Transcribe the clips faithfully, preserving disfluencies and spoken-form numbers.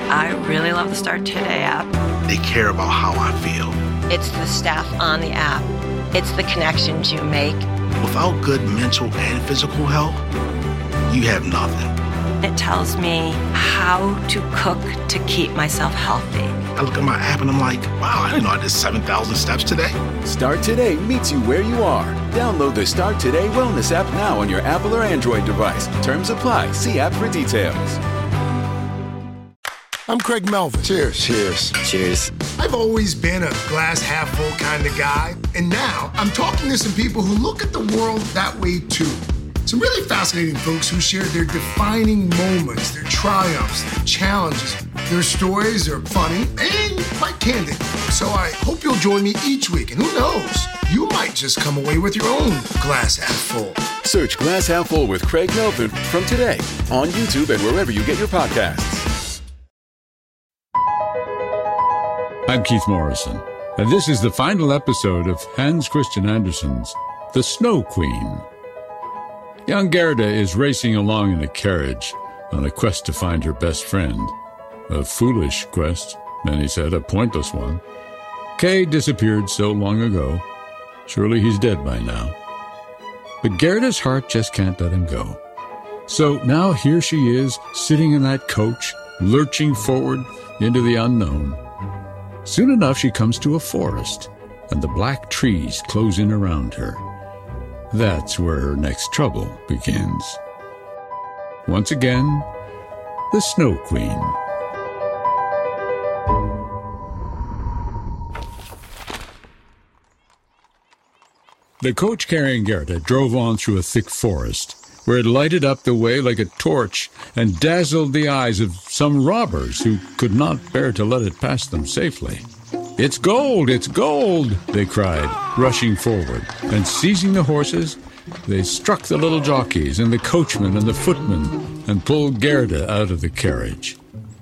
I really love the Start Today app. They care about how I feel. It's the staff on the app. It's the connections you make. Without good mental and physical health, you have nothing. It tells me how to cook to keep myself healthy. I look at my app and I'm like, wow, I didn't know I did seven thousand steps today. Start Today meets you where you are. Download the Start Today Wellness app now on your Apple or Android device. Terms apply. See app for details. I'm Craig Melvin. Cheers. Cheers. Cheers. I've always been a glass half full kind of guy, and now I'm talking to some people who look at the world that way too. Some really fascinating folks who share their defining moments, their triumphs, their challenges. Their stories are funny and quite candid. So I hope you'll join me each week, and who knows, you might just come away with your own glass half full. Search Glass Half Full with Craig Melvin from today on YouTube and wherever you get your podcasts. I'm Keith Morrison, and this is the final episode of Hans Christian Andersen's The Snow Queen. Young Gerda is racing along in a carriage on a quest to find her best friend. A foolish quest, many said, a pointless one. Kay disappeared so long ago. Surely he's dead by now. But Gerda's heart just can't let him go. So now here she is, sitting in that coach, lurching forward into the unknown. Soon enough she comes to a forest, and the black trees close in around her. That's where her next trouble begins. Once again, the Snow Queen. The coach carrying Gerda drove on through a thick forest, where it lighted up the way like a torch and dazzled the eyes of some robbers who could not bear to let it pass them safely. "It's gold! It's gold!" they cried, rushing forward, and seizing the horses, they struck the little jockeys and the coachman and the footman and pulled Gerda out of the carriage.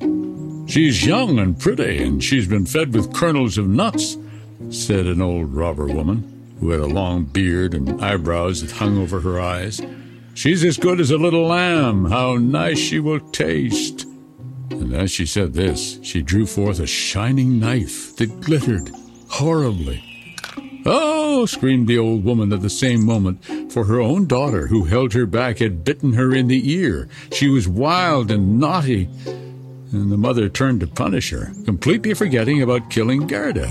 "She's young and pretty, and she's been fed with kernels of nuts," said an old robber woman, who had a long beard and eyebrows that hung over her eyes. "She's as good as a little lamb. How nice she will taste." And as she said this, she drew forth a shining knife that glittered horribly. "Oh!" screamed the old woman at the same moment, for her own daughter, who held her back, had bitten her in the ear. She was wild and naughty, and the mother turned to punish her, completely forgetting about killing Gerda.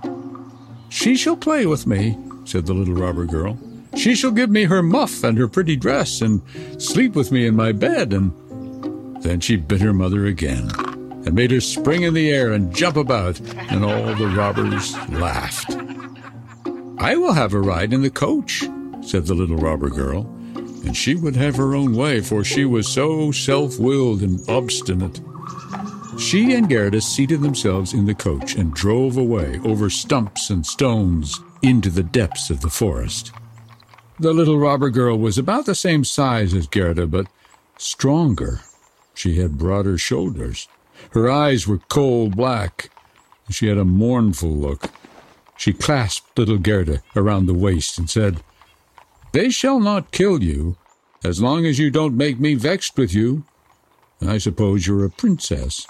"She shall play with me," said the little robber girl. "She shall give me her muff and her pretty dress and sleep with me in my bed." And then she bit her mother again and made her spring in the air and jump about, and all the robbers laughed. "I will have a ride in the coach," said the little robber girl, and she would have her own way, for she was so self-willed and obstinate. She and Gerda seated themselves in the coach and drove away over stumps and stones into the depths of the forest. The little robber girl was about the same size as Gerda, but stronger. She had broader shoulders. Her eyes were coal black. She had a mournful look. She clasped little Gerda around the waist and said, "They shall not kill you, as long as you don't make me vexed with you. I suppose you're a princess."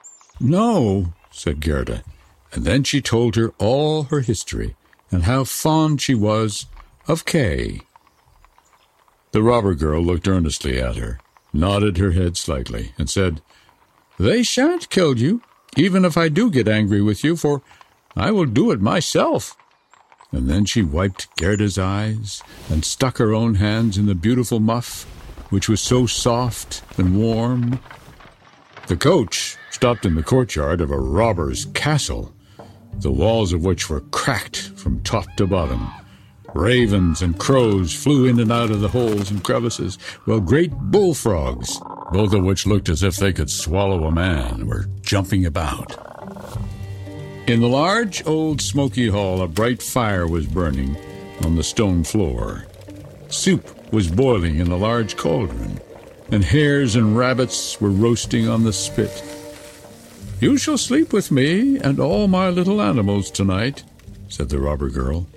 "No," said Gerda, and then she told her all her history, and how fond she was of Kay. The robber girl looked earnestly at her, nodded her head slightly, and said, "They shan't kill you, even if I do get angry with you, for I will do it myself." And then she wiped Gerda's eyes and stuck her own hands in the beautiful muff, which was so soft and warm. The coach stopped in the courtyard of a robber's castle, the walls of which were cracked from top to bottom. Ravens and crows flew in and out of the holes and crevices, while great bullfrogs, both of which looked as if they could swallow a man, were jumping about. In the large old smoky hall, a bright fire was burning on the stone floor. Soup was boiling in a large cauldron, and hares and rabbits were roasting on the spit. "You shall sleep with me and all my little animals tonight," said the robber girl.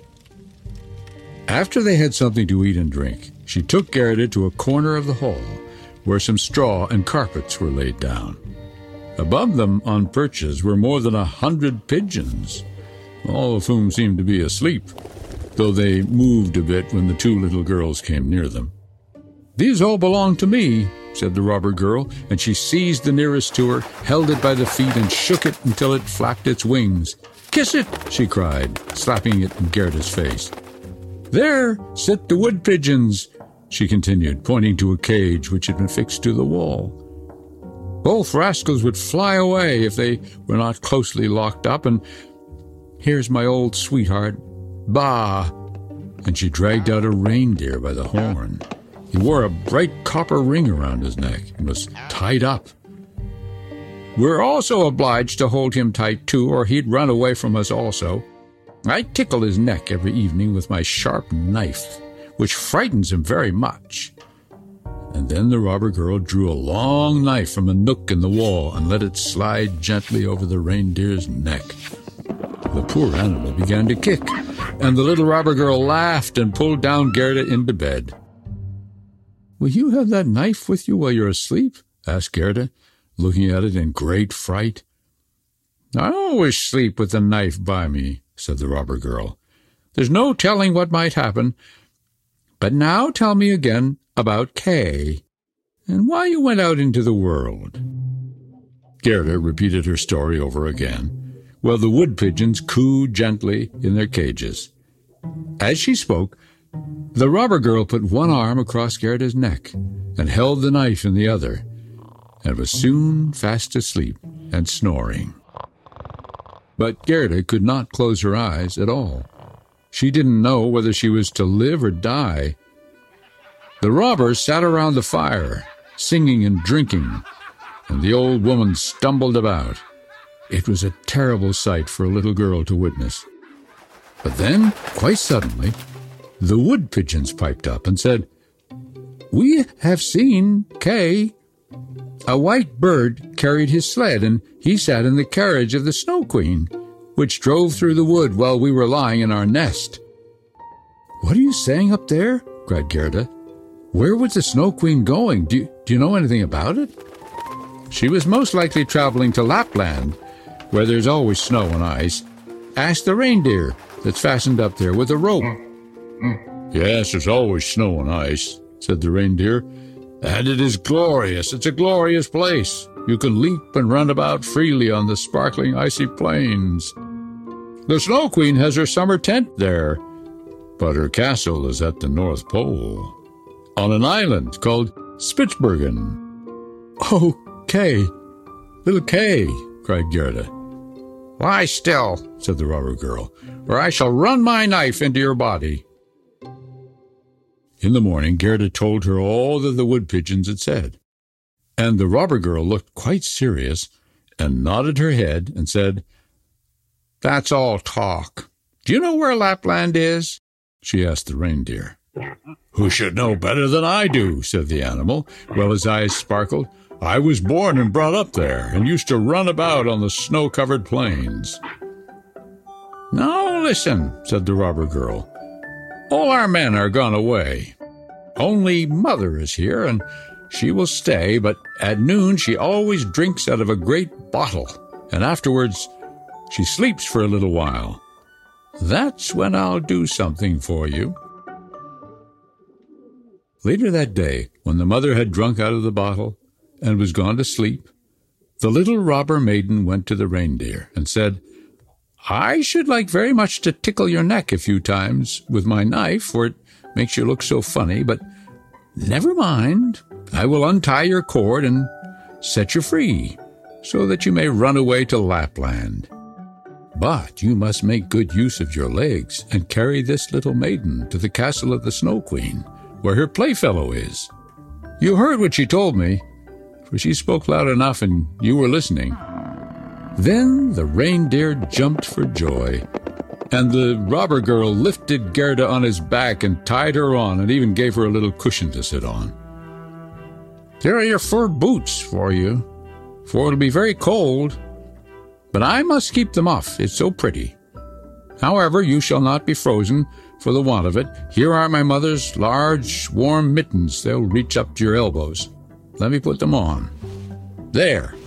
After they had something to eat and drink, she took Gerda to a corner of the hall, where some straw and carpets were laid down. Above them, on perches, were more than a hundred pigeons, all of whom seemed to be asleep, though they moved a bit when the two little girls came near them. "These all belong to me," said the robber girl, and she seized the nearest to her, held it by the feet, and shook it until it flapped its wings. "Kiss it," she cried, slapping it in Gerda's face. "There sit the wood pigeons," she continued, pointing to a cage which had been fixed to the wall. "Both rascals would fly away if they were not closely locked up, and here's my old sweetheart, Bah!" And she dragged out a reindeer by the horn. He wore a bright copper ring around his neck and was tied up. "We're also obliged to hold him tight, too, or he'd run away from us also. I tickle his neck every evening with my sharp knife, which frightens him very much." And then the robber girl drew a long knife from a nook in the wall and let it slide gently over the reindeer's neck. The poor animal began to kick, and the little robber girl laughed and pulled down Gerda into bed. "Will you have that knife with you while you're asleep?" asked Gerda, looking at it in great fright. "I always sleep with the knife by me," said the robber girl. "There's no telling what might happen. But now tell me again about Kay, and why you went out into the world." Gerda repeated her story over again, while the wood pigeons cooed gently in their cages. As she spoke, the robber girl put one arm across Gerda's neck and held the knife in the other, and was soon fast asleep and snoring. But Gerda could not close her eyes at all. She didn't know whether she was to live or die. The robbers sat around the fire, singing and drinking, and the old woman stumbled about. It was a terrible sight for a little girl to witness. But then, quite suddenly, the wood pigeons piped up and said, "We have seen Kay. A white bird carried his sled, and he sat in the carriage of the Snow Queen, which drove through the wood while we were lying in our nest." "What are you saying up there?" cried Gerda. "Where was the Snow Queen going? Do you, do you know anything about it?" "She was most likely traveling to Lapland, where there's always snow and ice. Ask the reindeer that's fastened up there with a rope." "Yes, there's always snow and ice," said the reindeer. "And it is glorious. It's a glorious place. You can leap and run about freely on the sparkling icy plains. The Snow Queen has her summer tent there, but her castle is at the North Pole, on an island called Spitzbergen." "Oh, Kay, little Kay," cried Gerda. "Lie still," said the robber girl, "or I shall run my knife into your body." In the morning, Gerda told her all that the wood pigeons had said, and the robber girl looked quite serious and nodded her head and said, "That's all talk. Do you know where Lapland is?" she asked the reindeer. "Who should know better than I do?" said the animal, while his eyes sparkled. "I was born and brought up there, and used to run about on the snow-covered plains." "Now listen," said the robber girl. "All our men are gone away. Only Mother is here, and she will stay, but at noon she always drinks out of a great bottle, and afterwards she sleeps for a little while. That's when I'll do something for you." Later that day, when the mother had drunk out of the bottle and was gone to sleep, the little robber maiden went to the reindeer and said, "I should like very much to tickle your neck a few times with my knife, for it makes you look so funny, but never mind. I will untie your cord and set you free, so that you may run away to Lapland. But you must make good use of your legs and carry this little maiden to the castle of the Snow Queen, where her playfellow is. You heard what she told me, for she spoke loud enough and you were listening." Then the reindeer jumped for joy, and the robber girl lifted Gerda on his back and tied her on, and even gave her a little cushion to sit on. "Here are your fur boots for you, for it'll be very cold, but I must keep them off, it's so pretty. However, you shall not be frozen for the want of it. Here are my mother's large, warm mittens. They'll reach up to your elbows. Let me put them on. There,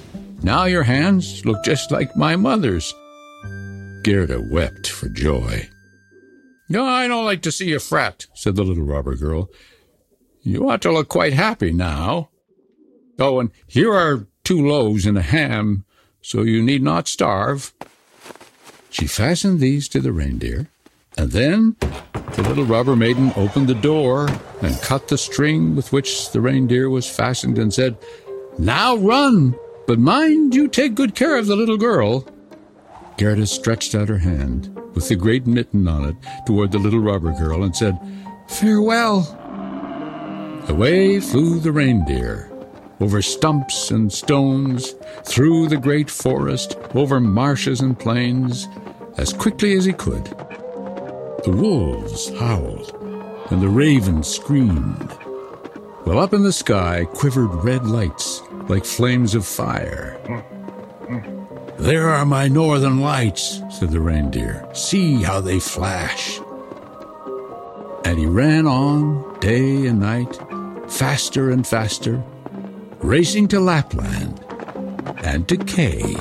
Now your hands look just like my mother's." Gerda wept for joy. "No, I don't like to see you fret," said the little robber girl. "You ought to look quite happy now. Oh, and here are two loaves and a ham, so you need not starve." She fastened these to the reindeer, and then the little robber maiden opened the door and cut the string with which the reindeer was fastened and said, "Now run, but mind you take good care of the little girl." Gerda stretched out her hand with the great mitten on it toward the little robber girl and said, "Farewell." Away flew the reindeer, over stumps and stones, through the great forest, over marshes and plains, as quickly as he could. The wolves howled, and the ravens screamed, while up in the sky quivered red lights like flames of fire. "There are my northern lights," said the reindeer. "See how they flash." And he ran on day and night, faster and faster, racing to Lapland and to Kay.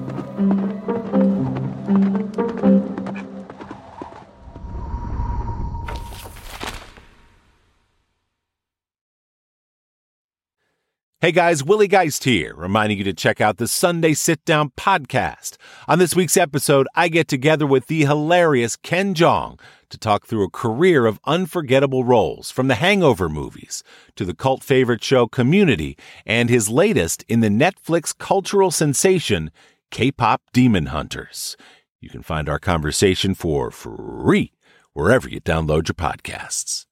Hey guys, Willie Geist here, reminding you to check out the Sunday Sit Down podcast. On this week's episode, I get together with the hilarious Ken Jeong to talk through a career of unforgettable roles, from the Hangover movies to the cult favorite show Community and his latest in the Netflix cultural sensation, K-pop Demon Hunters. You can find our conversation for free wherever you download your podcasts.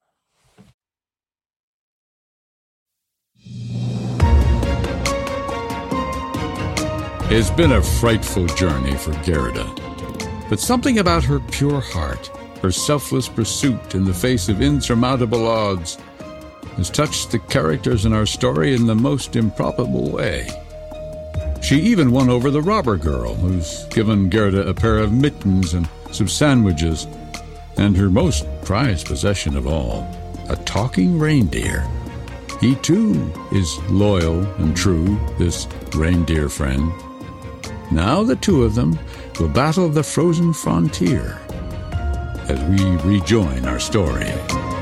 It's been a frightful journey for Gerda, but something about her pure heart, her selfless pursuit in the face of insurmountable odds, has touched the characters in our story in the most improbable way. She even won over the robber girl, who's given Gerda a pair of mittens and some sandwiches, and her most prized possession of all, a talking reindeer. He, too, is loyal and true, this reindeer friend. Now the two of them will battle the frozen frontier as we rejoin our story.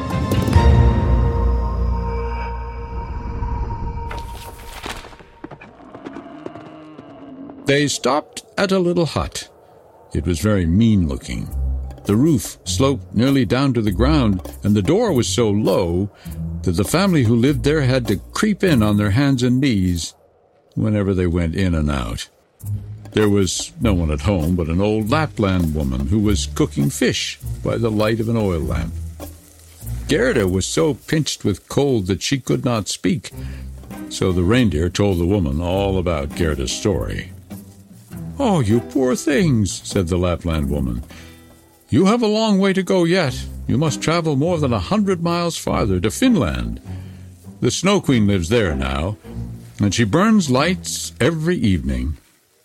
They stopped at a little hut. It was very mean-looking. The roof sloped nearly down to the ground, and the door was so low that the family who lived there had to creep in on their hands and knees whenever they went in and out. There was no one at home but an old Lapland woman who was cooking fish by the light of an oil lamp. Gerda was so pinched with cold that she could not speak, so the reindeer told the woman all about Gerda's story. "Oh, you poor things," said the Lapland woman. "You have a long way to go yet. You must travel more than a hundred miles farther to Finland. The Snow Queen lives there now, and she burns lights every evening.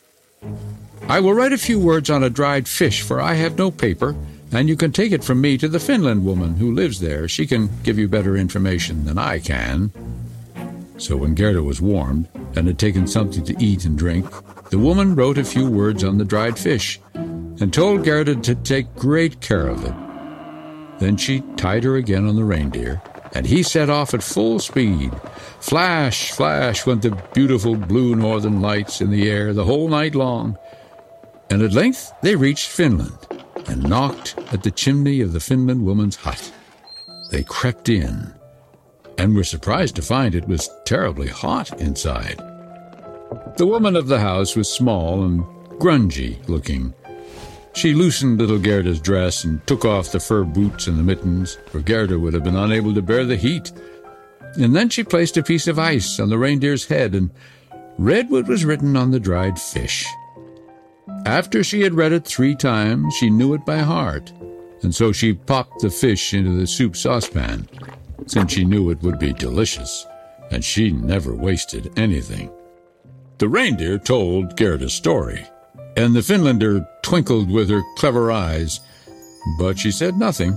I will write a few words on a dried fish, for I have no paper, and you can take it from me to the Finland woman who lives there. She can give you better information than I can." So when Gerda was warmed and had taken something to eat and drink, the woman wrote a few words on the dried fish and told Gerda to take great care of it. Then she tied her again on the reindeer, and he set off at full speed. Flash, flash went the beautiful blue northern lights in the air the whole night long, and at length they reached Finland and knocked at the chimney of the Finland woman's hut. They crept in and were surprised to find it was terribly hot inside. The woman of the house was small and grungy-looking. She loosened little Gerda's dress and took off the fur boots and the mittens, for Gerda would have been unable to bear the heat. And then she placed a piece of ice on the reindeer's head and read what was written on the dried fish. After she had read it three times, she knew it by heart, and so she popped the fish into the soup saucepan, since she knew it would be delicious, and she never wasted anything. The reindeer told Gerda's story, and the Finlander twinkled with her clever eyes, but she said nothing.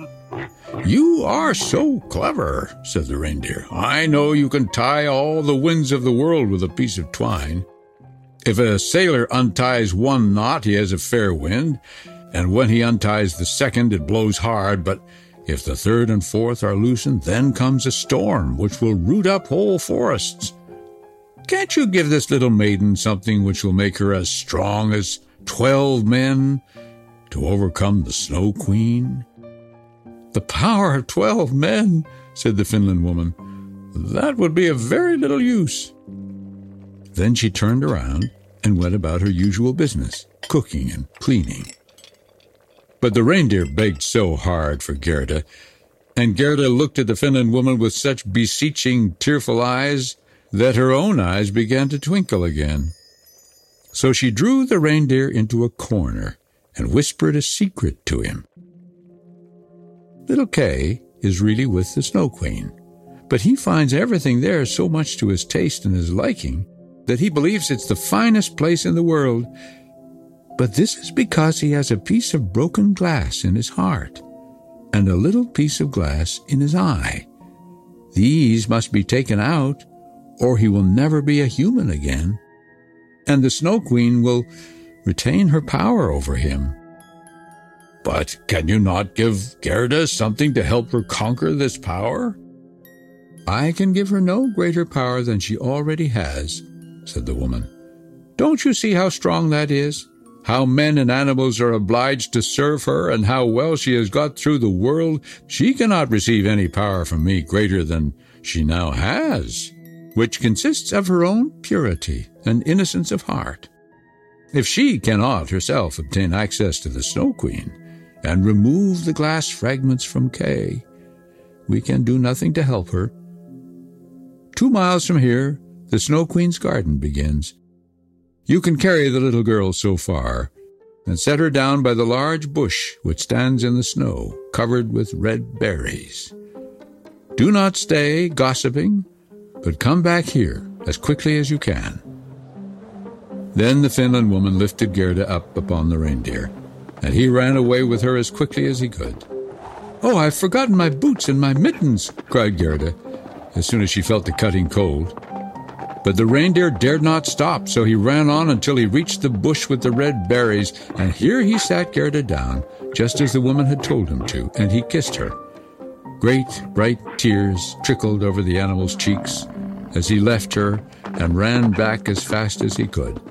"You are so clever," said the reindeer. "I know you can tie all the winds of the world with a piece of twine." If a sailor unties one knot, he has a fair wind, and when he unties the second, it blows hard, but if the third and fourth are loosened, then comes a storm, which will root up whole forests. Can't you give this little maiden something which will make her as strong as twelve men to overcome the Snow Queen?" "The power of twelve men," said the Finland woman. "That would be of very little use." Then she turned around and went about her usual business, cooking and cleaning. But the reindeer begged so hard for Gerda, and Gerda looked at the Finland woman with such beseeching, tearful eyes that her own eyes began to twinkle again. So she drew the reindeer into a corner and whispered a secret to him. Little Kay is really with the Snow Queen, but he finds everything there so much to his taste and his liking that he believes it's the finest place in the world. But this is because he has a piece of broken glass in his heart and a little piece of glass in his eye. These must be taken out, or he will never be a human again, and the Snow Queen will retain her power over him. "But can you not give Gerda something to help her conquer this power?" "I can give her no greater power than she already has," said the woman. "Don't you see how strong that is? How men and animals are obliged to serve her, and how well she has got through the world? She cannot receive any power from me greater than she now has, which consists of her own purity and innocence of heart. If she cannot herself obtain access to the Snow Queen and remove the glass fragments from Kay, we can do nothing to help her. Two miles from here, the Snow Queen's garden begins. You can carry the little girl so far and set her down by the large bush which stands in the snow, covered with red berries. Do not stay gossiping, but come back here as quickly as you can." Then the Finland woman lifted Gerda up upon the reindeer, and he ran away with her as quickly as he could. "Oh, I've forgotten my boots and my mittens," cried Gerda, as soon as she felt the cutting cold. But the reindeer dared not stop, so he ran on until he reached the bush with the red berries, and here he sat Gerda down, just as the woman had told him to, and he kissed her. Great, bright tears trickled over the animal's cheeks as he left her and ran back as fast as he could.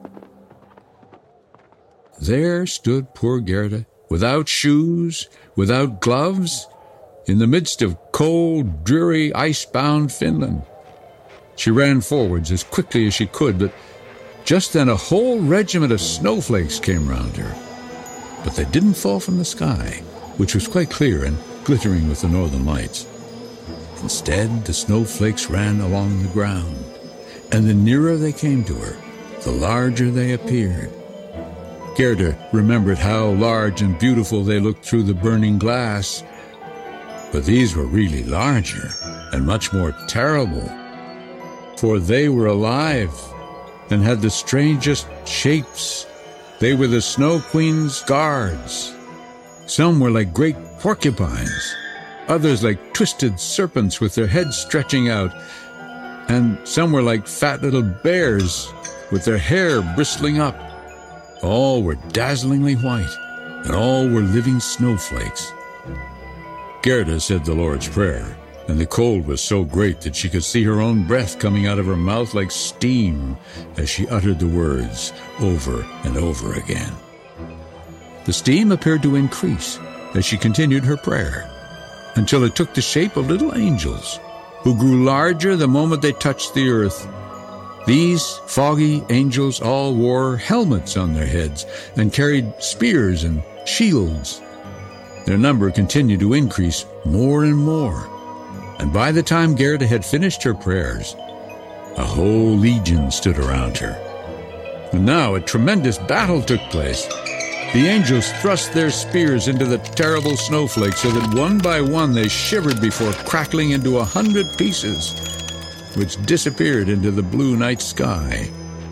There stood poor Gerda, without shoes, without gloves, in the midst of cold, dreary, ice-bound Finland. She ran forwards as quickly as she could, but just then a whole regiment of snowflakes came round her. But they didn't fall from the sky, which was quite clear and glittering with the northern lights. Instead, the snowflakes ran along the ground, and the nearer they came to her, the larger they appeared. Gerda remembered how large and beautiful they looked through the burning glass, but these were really larger and much more terrible, for they were alive and had the strangest shapes. They were the Snow Queen's guards. Some were like great porcupines, others like twisted serpents with their heads stretching out, and some were like fat little bears with their hair bristling up. All were dazzlingly white, and all were living snowflakes. Gerda said the Lord's Prayer, and the cold was so great that she could see her own breath coming out of her mouth like steam as she uttered the words over and over again. The steam appeared to increase as she continued her prayer, until it took the shape of little angels, who grew larger the moment they touched the earth. These foggy angels all wore helmets on their heads and carried spears and shields. Their number continued to increase more and more, and by the time Gerda had finished her prayers, a whole legion stood around her. And now a tremendous battle took place. The angels thrust their spears into the terrible snowflakes so that one by one they shivered before crackling into a hundred pieces, which disappeared into the blue night sky.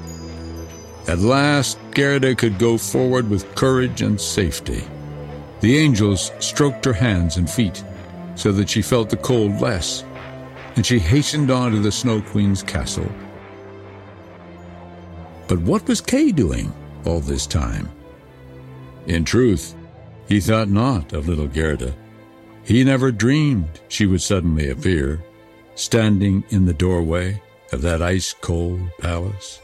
At last, Gerda could go forward with courage and safety. The angels stroked her hands and feet so that she felt the cold less, and she hastened on to the Snow Queen's castle. But what was Kay doing all this time? In truth, he thought not of little Gerda. He never dreamed she would suddenly appear, standing in the doorway of that ice-cold palace.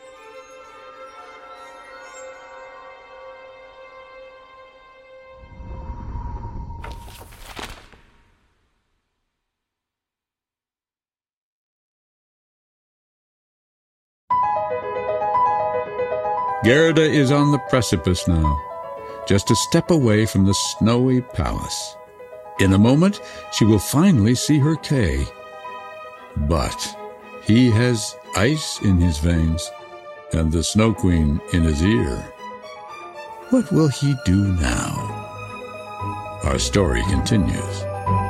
Gerda is on the precipice now, just a step away from the snowy palace. In a moment, she will finally see her Kay. But he has ice in his veins and the Snow Queen in his ear. What will he do now? Our story continues.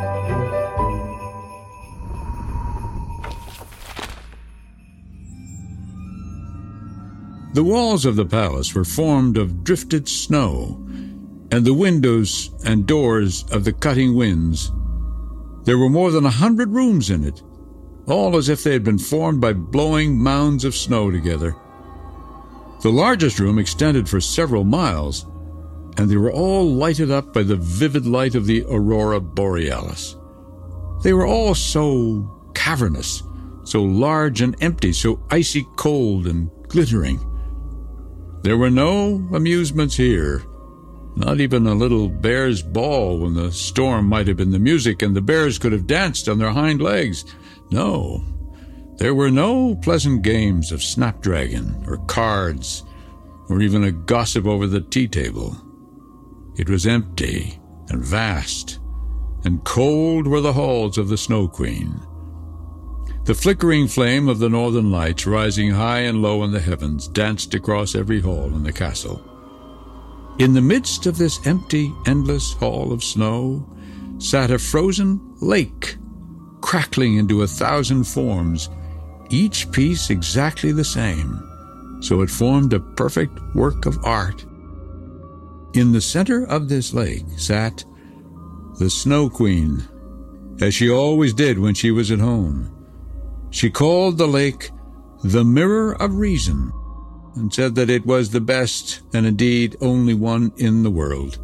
The walls of the palace were formed of drifted snow, and the windows and doors of the cutting winds. There were more than a hundred rooms in it, all as if they had been formed by blowing mounds of snow together. The largest room extended for several miles, and they were all lighted up by the vivid light of the aurora borealis. They were all so cavernous, so large and empty, so icy cold and glittering. There were no amusements here, not even a little bear's ball when the storm might have been the music and the bears could have danced on their hind legs. No, there were no pleasant games of snapdragon or cards or even a gossip over the tea table. It was empty and vast, and cold were the halls of the Snow Queen. The flickering flame of the northern lights, rising high and low in the heavens, danced across every hall in the castle. In the midst of this empty, endless hall of snow sat a frozen lake, crackling into a thousand forms, each piece exactly the same, so it formed a perfect work of art. In the center of this lake sat the Snow Queen, as she always did when she was at home. She called the lake the Mirror of Reason, and said that it was the best and indeed only one in the world.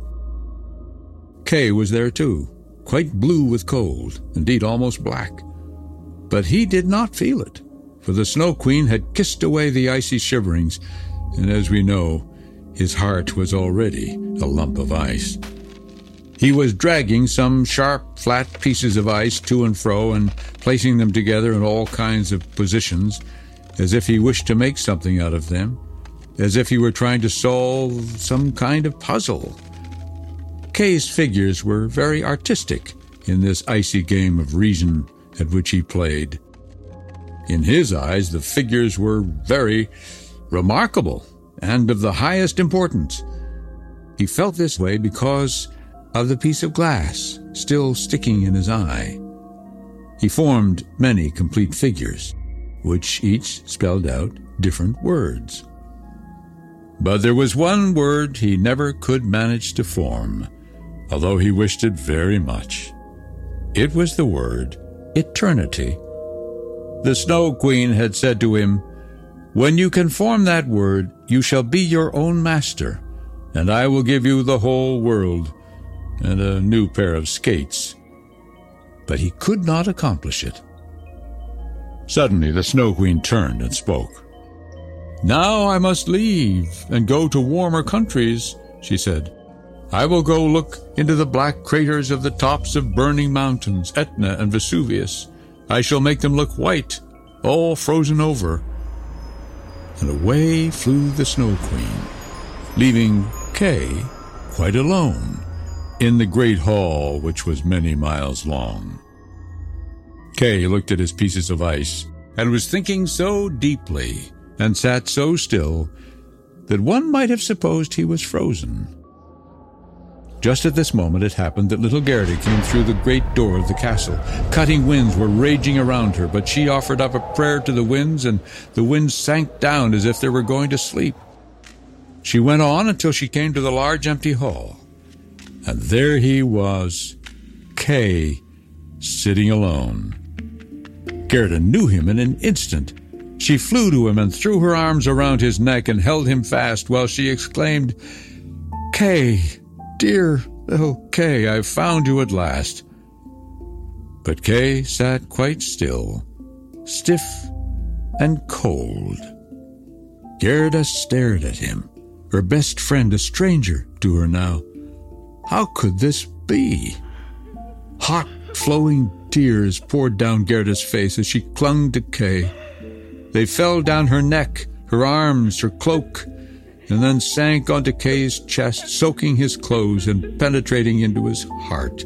Kay was there too, quite blue with cold, indeed almost black. But he did not feel it, for the Snow Queen had kissed away the icy shiverings, and as we know, his heart was already a lump of ice. He was dragging some sharp, flat pieces of ice to and fro and placing them together in all kinds of positions, as if he wished to make something out of them, as if he were trying to solve some kind of puzzle. Kay's figures were very artistic in this icy game of reason at which he played. In his eyes, the figures were very remarkable and of the highest importance. He felt this way because of the piece of glass still sticking in his eye. He formed many complete figures, which each spelled out different words. But there was one word he never could manage to form, although he wished it very much. It was the word eternity. The Snow Queen had said to him, "When you can form that word, you shall be your own master, and I will give you the whole world and a new pair of skates." But he could not accomplish it. Suddenly the Snow Queen turned and spoke. "Now I must leave and go to warmer countries," she said. "I will go look into the black craters of the tops of burning mountains, Etna and Vesuvius. I shall make them look white, all frozen over." And away flew the Snow Queen, leaving Kay quite alone in the great hall which was many miles long. Kay looked at his pieces of ice and was thinking so deeply and sat so still that one might have supposed he was frozen. Just at this moment it happened that little Gerda came through the great door of the castle. Cutting winds were raging around her, but she offered up a prayer to the winds, and the winds sank down as if they were going to sleep. She went on until she came to the large empty hall, and there he was, Kay, sitting alone. Gerda knew him in an instant. She flew to him and threw her arms around his neck and held him fast while she exclaimed, "Kay, dear little Kay, I've found you at last." But Kay sat quite still, stiff and cold. Gerda stared at him, her best friend a stranger to her now. How could this be? Hot, flowing tears poured down Gerda's face as she clung to Kay. They fell down her neck, her arms, her cloak, and then sank onto Kay's chest, soaking his clothes and penetrating into his heart.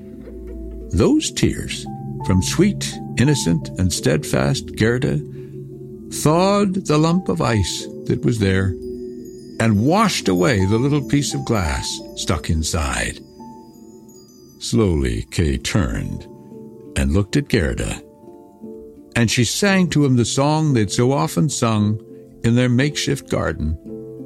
Those tears, from sweet, innocent, and steadfast Gerda, thawed the lump of ice that was there and washed away the little piece of glass stuck inside. Slowly, Kay turned and looked at Gerda, and she sang to him the song they'd so often sung in their makeshift garden.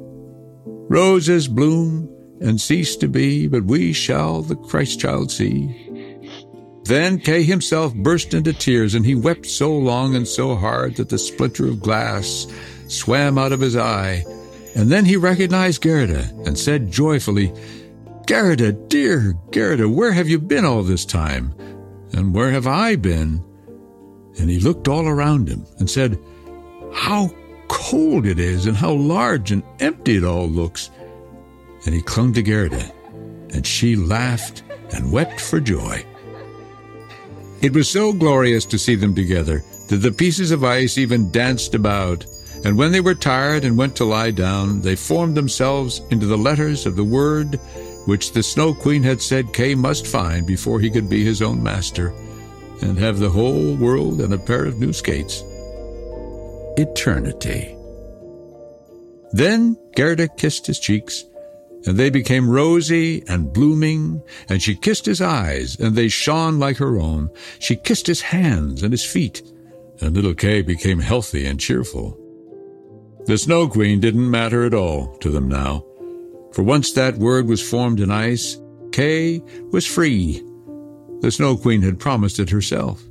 "Roses bloom and cease to be, but we shall the Christ child see." Then Kay himself burst into tears, and he wept so long and so hard that the splinter of glass swam out of his eye. And then he recognized Gerda and said joyfully, "Gerda, dear Gerda, where have you been all this time? And where have I been?" And he looked all around him and said, "How cold it is, and how large and empty it all looks." And he clung to Gerda, and she laughed and wept for joy. It was so glorious to see them together that the pieces of ice even danced about, and when they were tired and went to lie down, they formed themselves into the letters of the word which the Snow Queen had said Kay must find before he could be his own master and have the whole world and a pair of new skates. Eternity. Then Gerda kissed his cheeks, and they became rosy and blooming, and she kissed his eyes, and they shone like her own. She kissed his hands and his feet, and little Kay became healthy and cheerful. The Snow Queen didn't matter at all to them now, for once that word was formed in ice, Kay was free. The Snow Queen had promised it herself.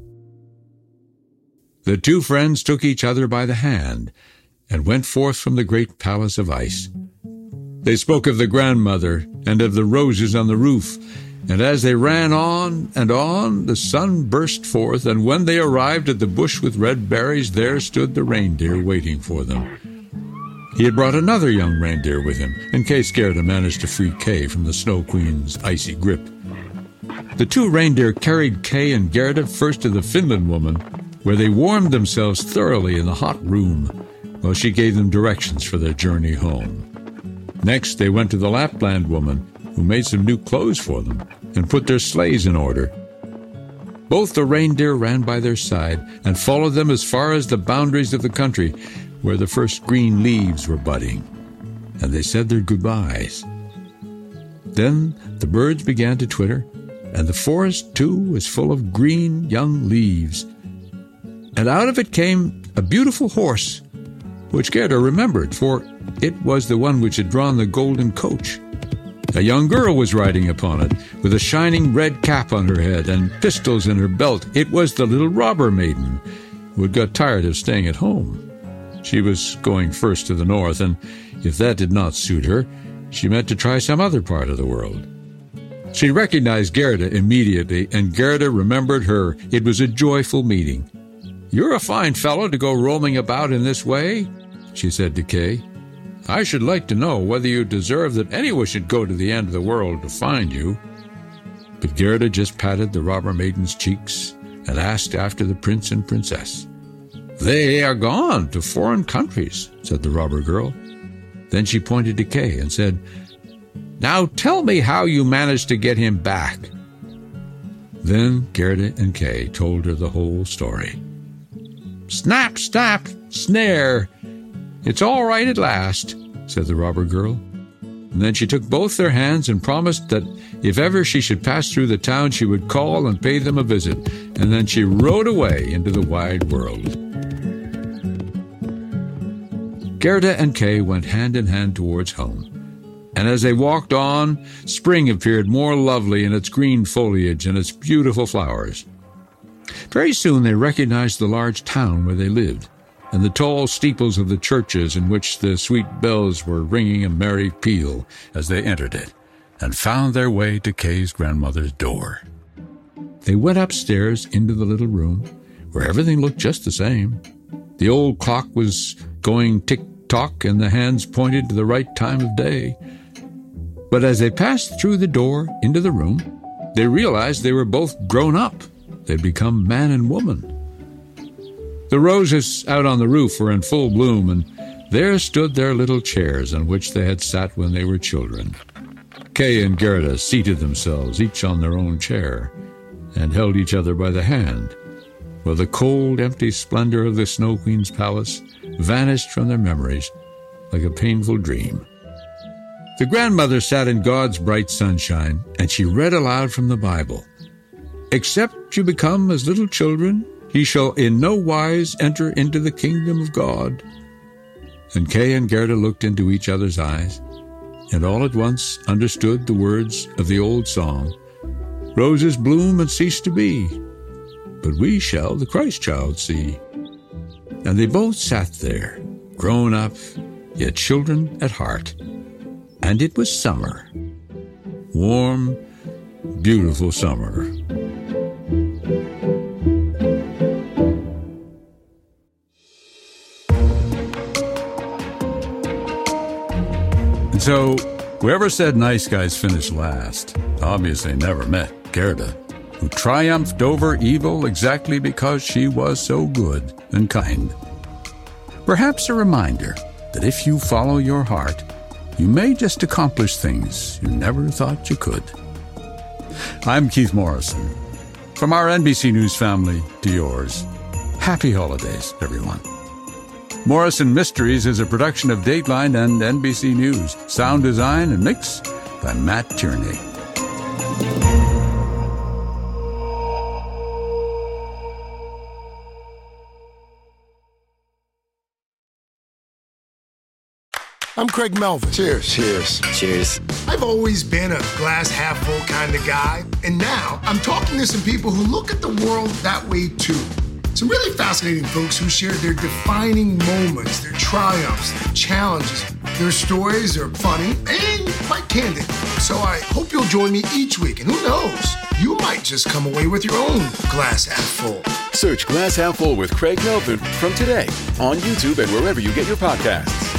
The two friends took each other by the hand and went forth from the great palace of ice. They spoke of the grandmother and of the roses on the roof, and as they ran on and on, the sun burst forth, and when they arrived at the bush with red berries, there stood the reindeer waiting for them. He had brought another young reindeer with him, in case Gerda managed to free Kay from the Snow Queen's icy grip. The two reindeer carried Kay and Gerda first to the Finland woman, where they warmed themselves thoroughly in the hot room, while she gave them directions for their journey home. Next, they went to the Lapland woman, who made some new clothes for them and put their sleighs in order. Both the reindeer ran by their side and followed them as far as the boundaries of the country, where the first green leaves were budding, and they said their goodbyes. Then the birds began to twitter, and the forest, too, was full of green young leaves. And out of it came a beautiful horse, which Gerda remembered, for it was the one which had drawn the golden coach. A young girl was riding upon it, with a shining red cap on her head and pistols in her belt. It was the little robber maiden, who had got tired of staying at home. She was going first to the north, and if that did not suit her, she meant to try some other part of the world. She recognized Gerda immediately, and Gerda remembered her. It was a joyful meeting. "You're a fine fellow to go roaming about in this way," she said to Kay. "I should like to know whether you deserve that anyone should go to the end of the world to find you." But Gerda just patted the robber maiden's cheeks and asked after the prince and princess. "They are gone to foreign countries," said the robber girl. Then she pointed to Kay and said, "Now tell me how you managed to get him back." Then Gerda and Kay told her the whole story. "Snap, snap, snare. It's all right at last," said the robber girl. And then she took both their hands and promised that if ever she should pass through the town, she would call and pay them a visit. And then she rode away into the wide world. Gerda and Kay went hand in hand towards home. And as they walked on, spring appeared more lovely in its green foliage and its beautiful flowers. Very soon they recognized the large town where they lived. and the tall steeples of the churches in which the sweet bells were ringing a merry peal as they entered it, and found their way to Kay's grandmother's door. They went upstairs into the little room, where everything looked just the same. The old clock was going tick-tock, and the hands pointed to the right time of day. But as they passed through the door into the room, they realized they were both grown up. They'd become man and woman. The roses out on the roof were in full bloom, and there stood their little chairs on which they had sat when they were children. Kay and Gerda seated themselves, each on their own chair, and held each other by the hand, while the cold, empty splendor of the Snow Queen's palace vanished from their memories like a painful dream. The grandmother sat in God's bright sunshine, and she read aloud from the Bible. "Except you become as little children, ye shall in no wise enter into the kingdom of God." And Kay and Gerda looked into each other's eyes, and all at once understood the words of the old song, "Roses bloom and cease to be, but we shall the Christ child see." And they both sat there, grown up, yet children at heart. And it was summer. Warm, beautiful summer. And so, whoever said nice guys finish last obviously never met Gerda, who triumphed over evil exactly because she was so good and kind. Perhaps a reminder that if you follow your heart, you may just accomplish things you never thought you could. I'm Keith Morrison. From our N B C News family to yours, happy holidays, everyone. Morrison Mysteries is a production of Dateline and N B C News. Sound design and mix by Matt Tierney. I'm Craig Melvin. Cheers. Cheers. Cheers. I've always been a glass half full kind of guy, and now I'm talking to some people who look at the world that way too. Some really fascinating folks who share their defining moments, their triumphs, their challenges. Their stories are funny and quite candid. So I hope you'll join me each week, and who knows, you might just come away with your own glass half full. Search Glass Half Full with Craig Melvin from today on YouTube and wherever you get your podcasts.